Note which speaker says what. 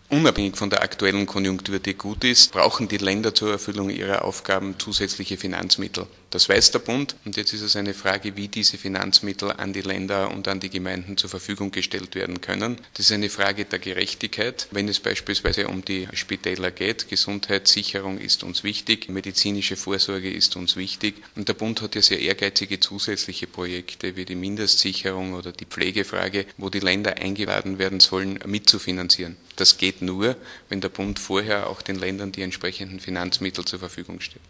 Speaker 1: Unabhängig von der aktuellen Konjunktur, die gut ist, brauchen die Länder zur Erfüllung ihrer Aufgaben zusätzliche Finanzmittel. Das weiß der Bund und jetzt ist es eine Frage, wie diese Finanzmittel an die Länder und an die Gemeinden zur Verfügung gestellt werden können. Das ist eine Frage der Gerechtigkeit. Wenn es beispielsweise um die Spitäler geht, Gesundheitssicherung ist uns wichtig, medizinische Vorsorge ist uns wichtig und der Bund hat ja sehr ehrgeizige zusätzliche Projekte wie die Mindestsicherung oder die Pflegefrage, wo die Länder eingeladen werden sollen, mitzufinanzieren. Das geht nur, wenn der Bund vorher auch den Ländern die entsprechenden Finanzmittel zur Verfügung stellt.